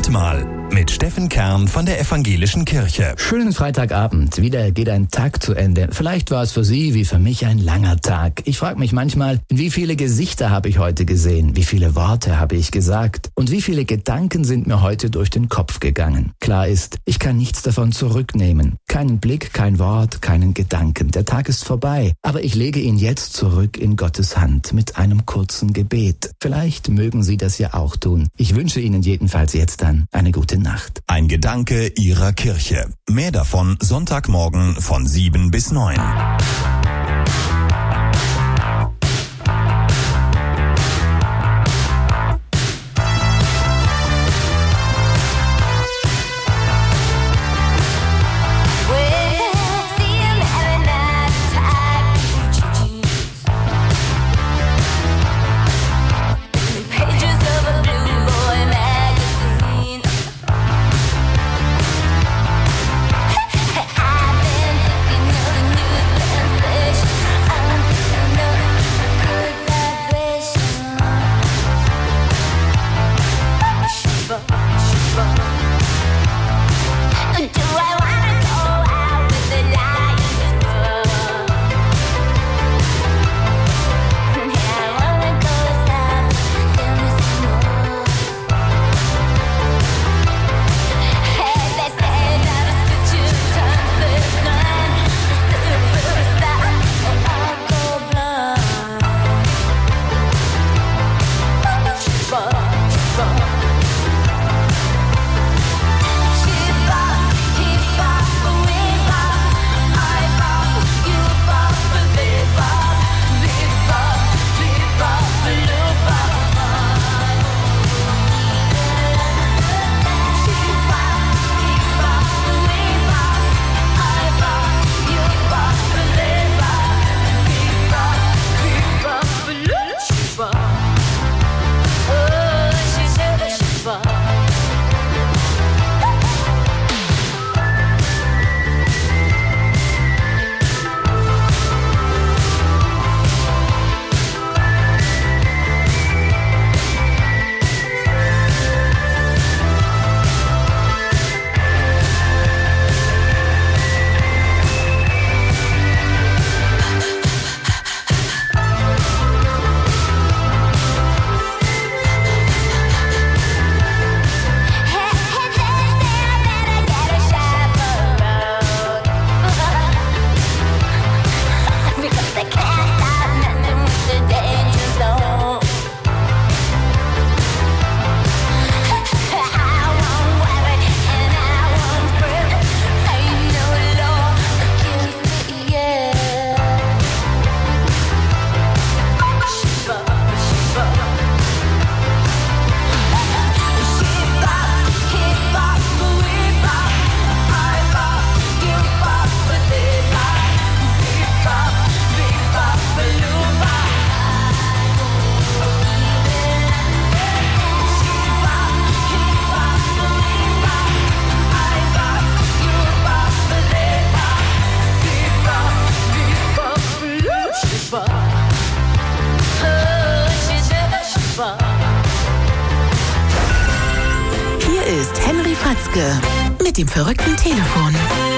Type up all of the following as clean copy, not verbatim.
Moment mal mit Steffen Kern von der Evangelischen Kirche. Schönen Freitagabend. Wieder geht ein Tag zu Ende. Vielleicht war es für Sie wie für mich ein langer Tag. Ich frage mich manchmal, wie viele Gesichter habe ich heute gesehen? Wie viele Worte habe ich gesagt? Und wie viele Gedanken sind mir heute durch den Kopf gegangen? Klar ist, ich kann nichts davon zurücknehmen. Keinen Blick, kein Wort, keinen Gedanken. Der Tag ist vorbei. Aber ich lege ihn jetzt zurück in Gottes Hand mit einem kurzen Gebet. Vielleicht mögen Sie das ja auch tun. Ich wünsche Ihnen jedenfalls jetzt dann eine gute Nacht. Ein Gedanke Ihrer Kirche. Mehr davon Sonntagmorgen von 7 bis 9. Mit dem verrückten Telefon.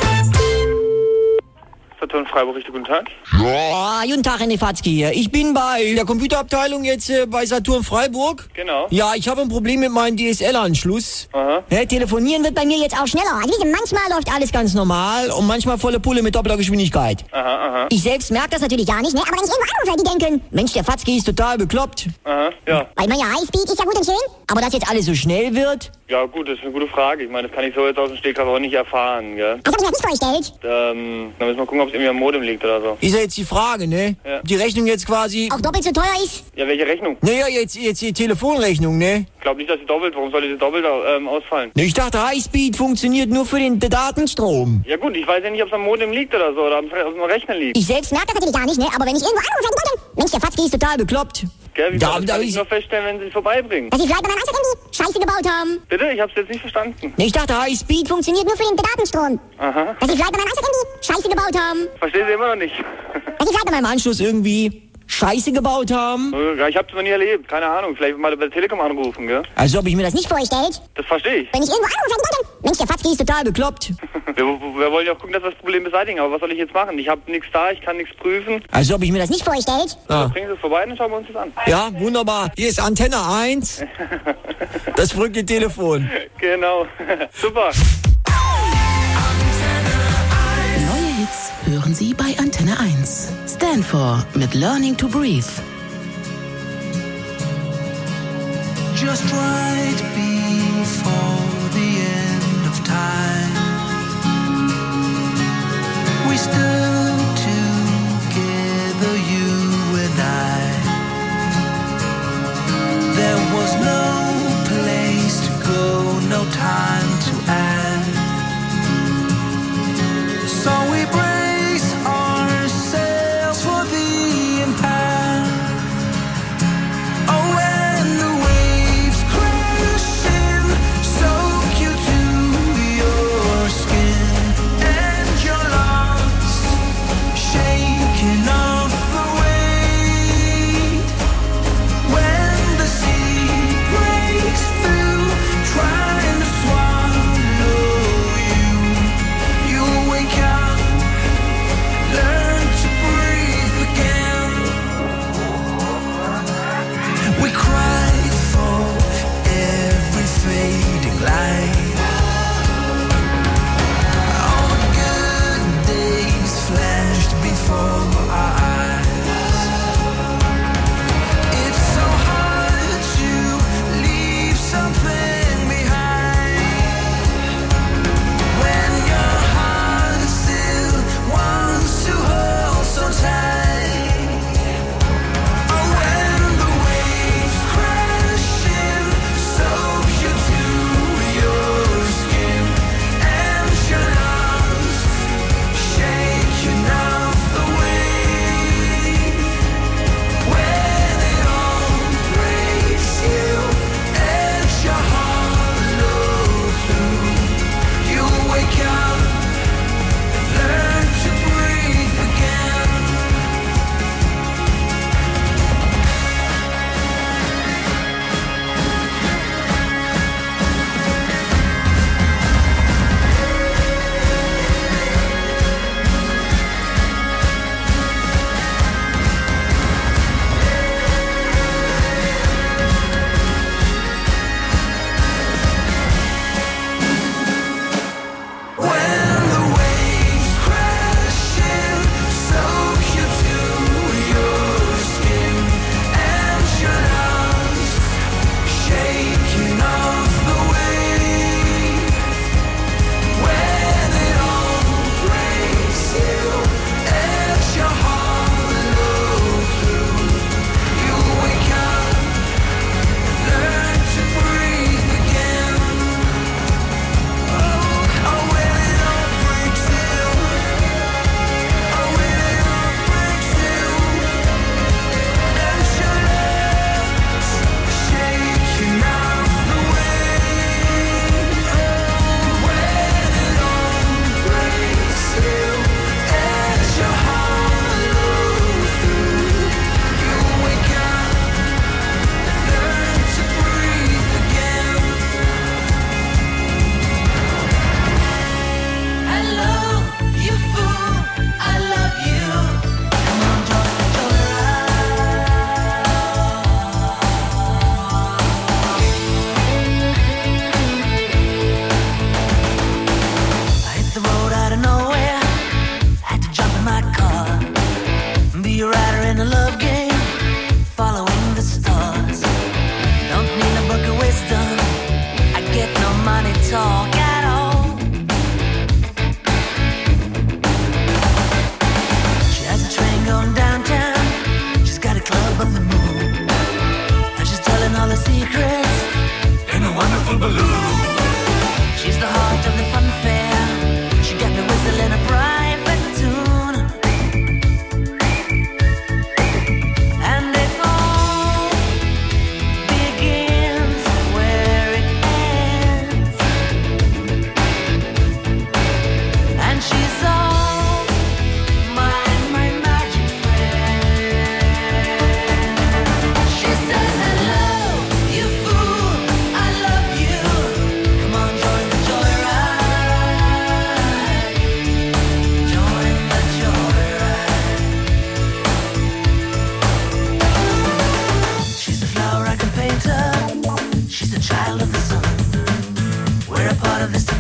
Saturn Freiburg, richtig, guten Tag. Ja, guten Tag, René Fatzke hier. Ich bin bei der Computerabteilung jetzt bei Saturn Freiburg. Genau. Ja, ich habe ein Problem mit meinem DSL-Anschluss. Aha. Ja, telefonieren wird bei mir jetzt auch schneller. Also manchmal läuft alles ganz normal und manchmal volle Pulle mit doppelter Geschwindigkeit. Aha. Ich selbst merke das natürlich gar nicht, ne? Aber wenn ich irgendwo anrufe, die denken, Mensch, der Fatzke ist total bekloppt. Aha, ja. weil man ja Highspeed ist ja gut und schön. Aber dass jetzt alles so schnell wird? Ja gut, das ist eine gute Frage. Ich meine, das kann ich so jetzt aus dem Stegreif auch nicht erfahren, gell? Das hab ich mir nicht vorgestellt. Da müssen wir gucken, ob es irgendwie am Modem liegt oder so. Ist ja jetzt die Frage, ne? Ja. Die Rechnung jetzt quasi... Auch doppelt so teuer ist. Ja, welche Rechnung? Naja, jetzt die Telefonrechnung, ne? Ich glaube nicht, dass sie doppelt, warum soll die doppelt ausfallen? Ne, ich dachte, Highspeed funktioniert nur für den Datenstrom. Ja gut, ich weiß ja nicht, ob es am Modem liegt oder so, oder auf dem Rechner liegt. Ich selbst merke das natürlich gar nicht, ne? Aber wenn ich irgendwo anrufe, die denken, Mensch, der Fatzke ist total bekloppt. Gell, wie Da- das da kann ich ist- nur feststellen, wenn sie es vorbeibringen. dass sie vielleicht bei meinem Anschluss Scheiße gebaut haben. Bitte? Ich hab's jetzt nicht verstanden. Ne, ich dachte, Highspeed Funktioniert nur für den Datenstrom. Aha. Dass sie vielleicht bei meinem Anschluss Scheiße gebaut haben. Verstehe sie immer noch nicht. Dass sie vielleicht bei meinem Anschluss irgendwie Scheiße gebaut haben? Ja, ich hab's noch nie erlebt, keine Ahnung. Vielleicht mal bei der Telekom anrufen, gell? Also ob ich mir das Nicht vorstellt. Das verstehe ich. Wenn ich irgendwo anrufe, Mensch, der Fatzki ist total bekloppt. Wir wollen ja auch gucken, dass wir das Problem beseitigen, aber was soll ich jetzt machen? Ich habe nichts da, ich kann nichts prüfen. Also ob ich mir das Nicht vorstellt. Ja. Bringen Sie es vorbei, dann schauen wir uns das an. Ja, wunderbar. Hier ist Antenne 1. Das verrückte Telefon. Genau. Super. Neue Hits hören Sie bei Antenne 1. Stand for mit Learning to Breathe. Just right before the end of time, we stood together, you and I. There was no place to go, no time to act. So we brace ourselves for the impact. Oh, and the waves crash in, soak you to your skin, and you're lost, shaking off the weight. When the sea breaks through, trying to swallow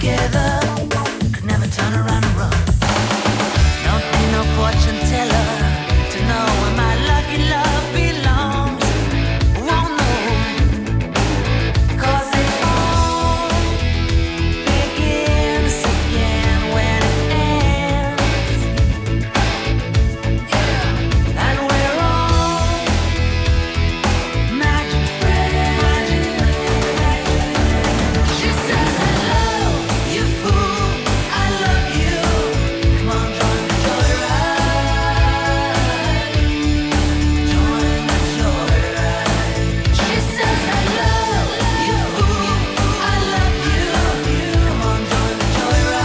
together. Could never turn around and run. Don't need no fortune teller to know where my lucky love belongs. Won't know, 'cause it all begins again when it ends. Yeah. And we're all magic friends. She says I love you, fool, I love you. Come on, join the joyride. Join the joyride. She says I love you, fool, I love you. Come on, join the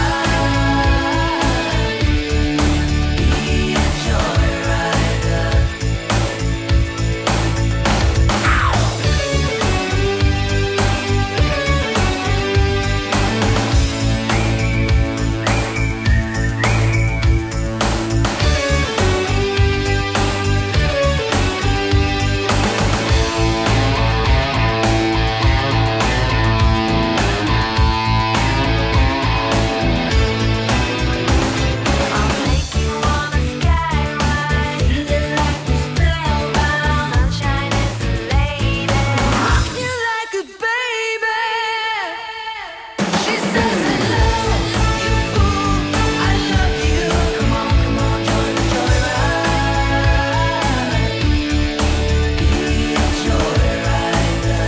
joyride. Be a joyrider. I'll take you on a sky ride. Feeling like you're spellbound. Sunshine is a lady. Rock you like a baby. She says I love you, fool, I love you. Come on, join the joyride. Be a joyrider.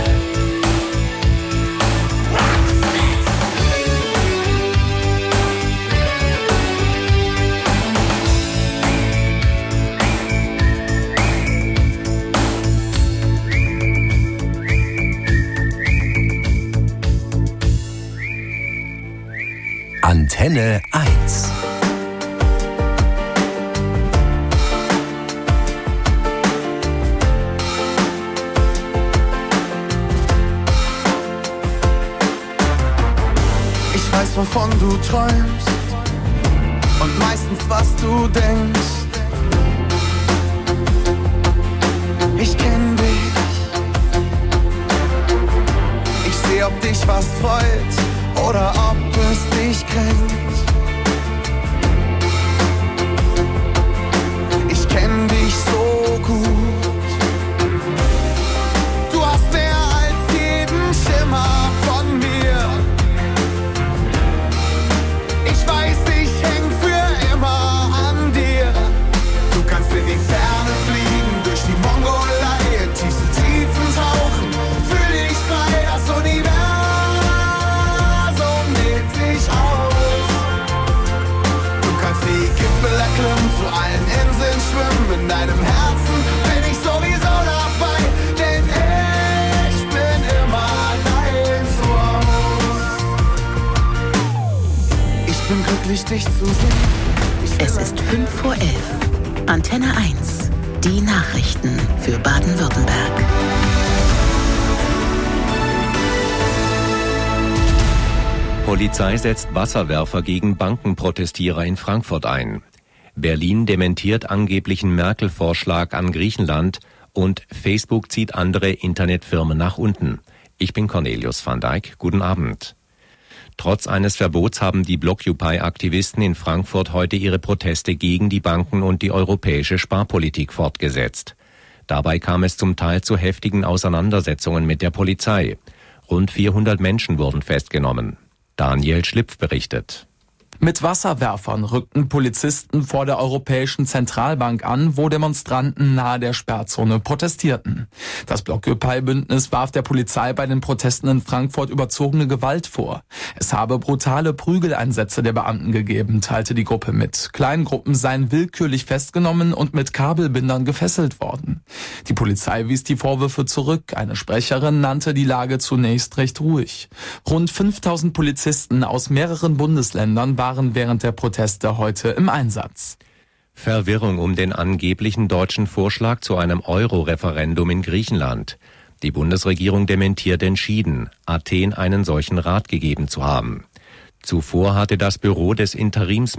Antenne 1. Ich weiß, wovon du träumst und meistens, was du denkst. Ich kenn dich. Ich seh, ob dich was freut oder ob es dich kränkt. Ich kenn dich so gut. Du hast mehr als jeden Schimmer von mir. Ich weiß, ich häng für immer an dir. Du kannst in die Ferne fliegen, durch die Mongolei, in tiefste Tiefen tauchen. Fühl dich frei, das Universum dehnt sich aus. Du kannst die Gipfel erklimmen, zu allen Inseln schwimmen. In deinem Herzen bin ich sowieso dabei, denn ich bin immer dein Zuhause. Ich bin glücklich, dich zu sehen. Es ist 11:05. Antenne 1. Die Nachrichten für Baden-Württemberg. Polizei setzt Wasserwerfer gegen Bankenprotestierer in Frankfurt ein. Berlin dementiert angeblichen Merkel-Vorschlag an Griechenland und Facebook zieht andere Internetfirmen nach unten. Ich bin Cornelius van Dijk. Guten Abend. Trotz eines Verbots haben die Blockupy-Aktivisten in Frankfurt heute ihre Proteste gegen die Banken und die europäische Sparpolitik fortgesetzt. Dabei kam es zum Teil zu heftigen Auseinandersetzungen mit der Polizei. Rund 400 Menschen wurden festgenommen. Daniel Schlipf berichtet. Mit Wasserwerfern rückten Polizisten vor der Europäischen Zentralbank an, wo Demonstranten nahe der Sperrzone protestierten. Das Blockupy-Bündnis warf der Polizei bei den Protesten in Frankfurt überzogene Gewalt vor. Es habe brutale Prügeleinsätze der Beamten gegeben, teilte die Gruppe mit. Kleingruppen seien willkürlich festgenommen und mit Kabelbindern gefesselt worden. Die Polizei wies die Vorwürfe zurück. Eine Sprecherin nannte die Lage zunächst recht ruhig. Rund 5000 Polizisten aus mehreren Bundesländern waren während der Proteste heute im Einsatz. Verwirrung um den angeblichen deutschen Vorschlag zu einem Euro-Referendum in Griechenland. Die Bundesregierung dementiert entschieden, Athen einen solchen Rat gegeben zu haben. Zuvor hatte das Büro des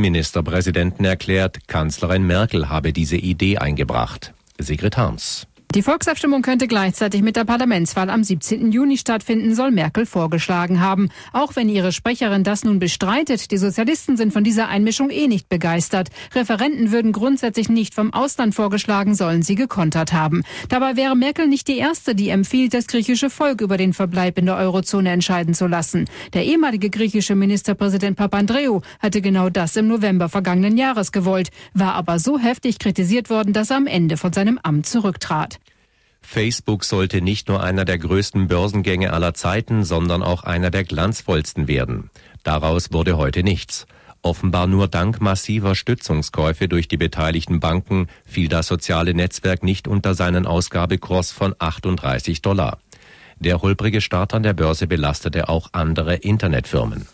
Interimsministerpräsidenten erklärt, Kanzlerin Merkel habe diese Idee eingebracht. Sigrid Harms. Die Volksabstimmung könnte gleichzeitig mit der Parlamentswahl am 17. Juni stattfinden, soll Merkel vorgeschlagen haben. Auch wenn ihre Sprecherin das nun bestreitet, die Sozialisten sind von dieser Einmischung nicht begeistert. Referenden würden grundsätzlich nicht vom Ausland vorgeschlagen, sollen sie gekontert haben. Dabei wäre Merkel nicht die erste, die empfiehlt, das griechische Volk über den Verbleib in der Eurozone entscheiden zu lassen. Der ehemalige griechische Ministerpräsident Papandreou hatte genau das im November vergangenen Jahres gewollt, war aber so heftig kritisiert worden, dass er am Ende von seinem Amt zurücktrat. Facebook sollte nicht nur einer der größten Börsengänge aller Zeiten, sondern auch einer der glanzvollsten werden. Daraus wurde heute nichts. Offenbar nur dank massiver Stützungskäufe durch die beteiligten Banken fiel das soziale Netzwerk nicht unter seinen Ausgabekurs von $38. Der holprige Start an der Börse belastete auch andere Internetfirmen.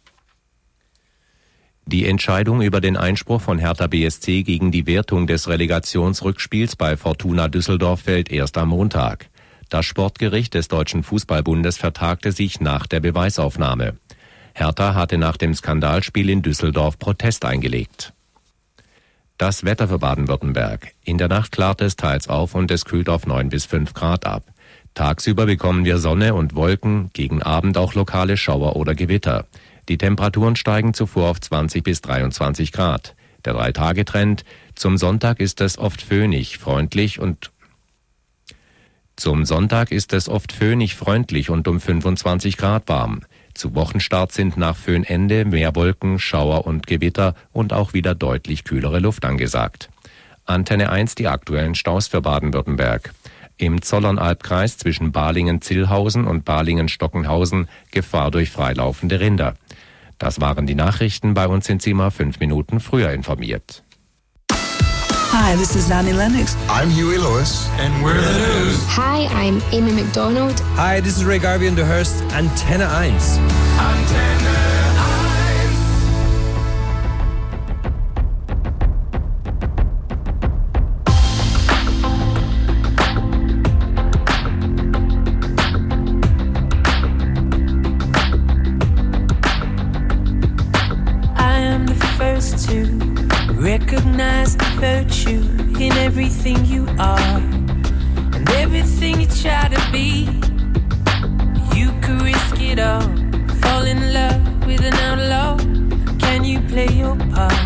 Die Entscheidung über den Einspruch von Hertha BSC gegen die Wertung des Relegationsrückspiels bei Fortuna Düsseldorf fällt erst am Montag. Das Sportgericht des Deutschen Fußballbundes vertagte sich nach der Beweisaufnahme. Hertha hatte nach dem Skandalspiel in Düsseldorf Protest eingelegt. Das Wetter für Baden-Württemberg. In der Nacht klart es teils auf und es kühlt auf 9 bis 5 Grad ab. Tagsüber bekommen wir Sonne und Wolken, gegen Abend auch lokale Schauer oder Gewitter. Die Temperaturen steigen zuvor auf 20 bis 23 Grad. Der 3-Tage-Trend: zum Sonntag ist es oft föhnig, freundlich und um 25 Grad warm. Zu Wochenstart sind nach Föhnende mehr Wolken, Schauer und Gewitter und auch wieder deutlich kühlere Luft angesagt. Antenne 1, die aktuellen Staus für Baden-Württemberg. Im Zollernalbkreis zwischen Balingen-Zillhausen und Balingen-Stockenhausen Gefahr durch freilaufende Rinder. Das waren die Nachrichten. Bei uns sind Sie mal 5 Minuten früher informiert. Hi, this is Annie Lennox. I'm Huey Lewis. And we're the news. Hi, I'm Amy McDonald. Hi, this is Ray Garvey and the Hearst. Antenne 1. Antenne 1. To recognize the virtue in everything you are and everything you try to be. You could risk it all, fall in love with an outlaw. Can you play your part?